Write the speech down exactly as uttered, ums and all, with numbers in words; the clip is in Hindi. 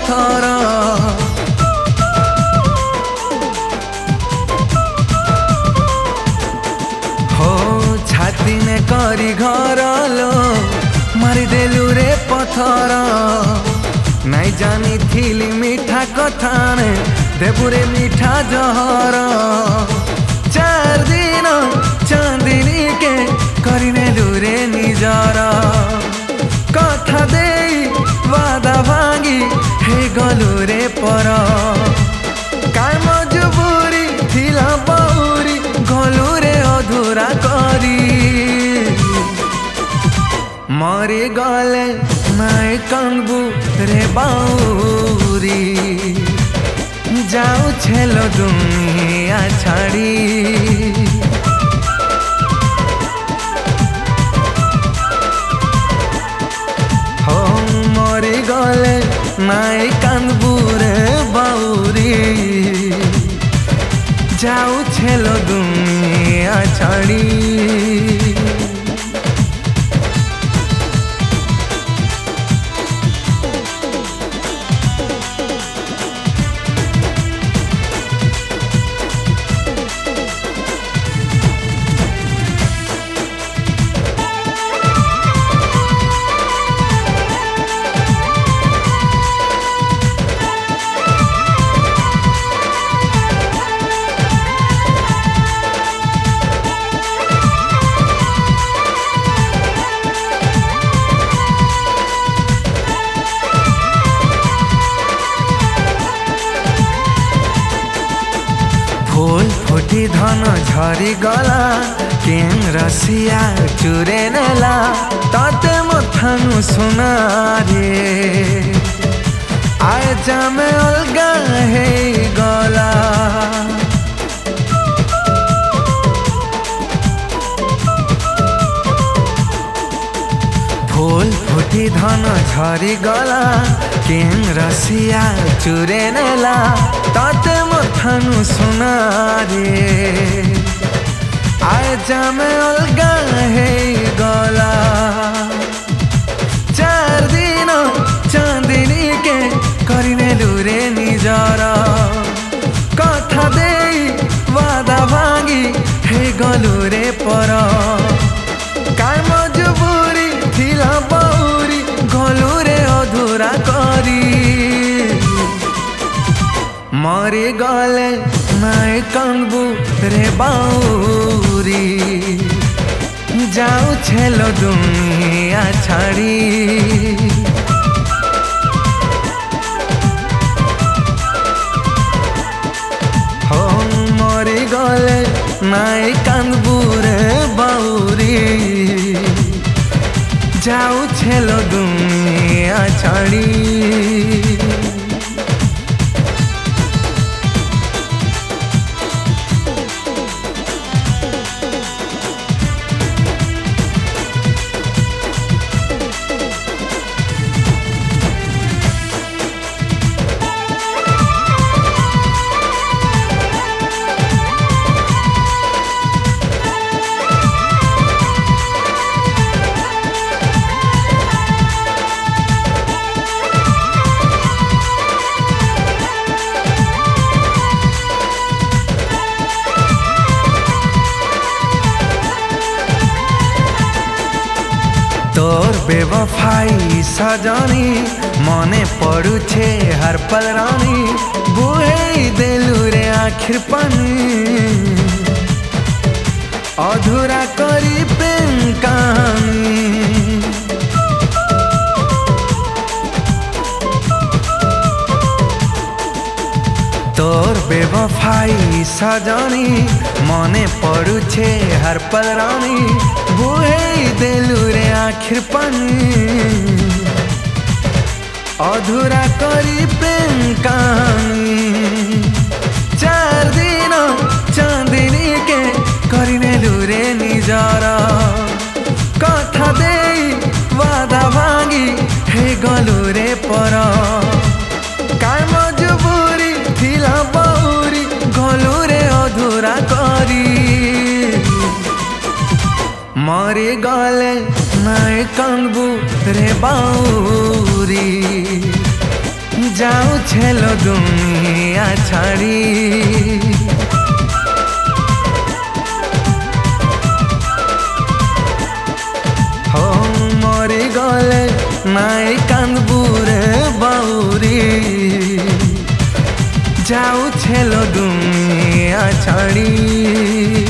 पथर हो छाती ने करी घर लो मारिदेलु रे पथर नाई जानी थिली मीठा कथा ने देबुरे मीठा जहर चार दिन चांदिनी के करिनेलु रे निजर कथा देई वादा भांगी हे गलु रे पर काय मजबूरी थिला बहुरी गलु रे अधूरा करी मरी गले नाई कांदबू रे बाउरी जाऊ छेलो दुनिया छाड़ी हो मरी गले नाई कांदबू रे बाउरी जाऊ छेलो दुनिया छाड़ी फूल फुटी धन झरी गला केन रसिया चुरे नेला ताते मथानु सुना रे आए जामे अलगा हे गला फूल फुटी धन झरी गला केन रसिया चुरे नेला ताते मथानु सुना रे आए जामे अलगा हे गला चार दिन चांदिनी के करिनेलु रे निजर कथा देई वादा भांगी हे गलु रे पर काय मजबूरी थिला बहुरी गलु रे अधूरा करी मरी गले नाई कांदबू रे बाउरी जाऊ छेलो दुनिया छाड़ी हो मरी गले नाई कांदबू रे बाउरी जाऊ छेलो दुनिया छाड़ी तोर बेवफाई सजनी मने पड़ुछे हर पल रानी बुहे देलु रे आखिर पानी अधूरा करी प्रेम कहानी तोर बेवफाई सजनी मने पड़ुछे हर पल रानी बुहे देलु रे आखिर पानी अधूरा करी प्रेम कहानी चार दिन चांदिनी के करिनेलु रे निजर कथा देई वादा भांगी हे गलु रे पर काय मजबूरी थिला बहुरी गलु रे अधूरा करी मरी गले नाई कांदबू रे बाउरी जाऊ छेलो दुनिया छाड़ी हो मरी गले नाई कांदबुरे बाउरी जाऊ छेलो दुनिया छाड़ी।